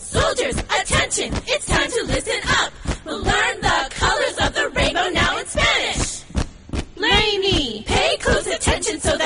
Soldiers, attention, it's time to listen up. We'll learn the colors of the rainbow now in Spanish. Lainey, pay close attention so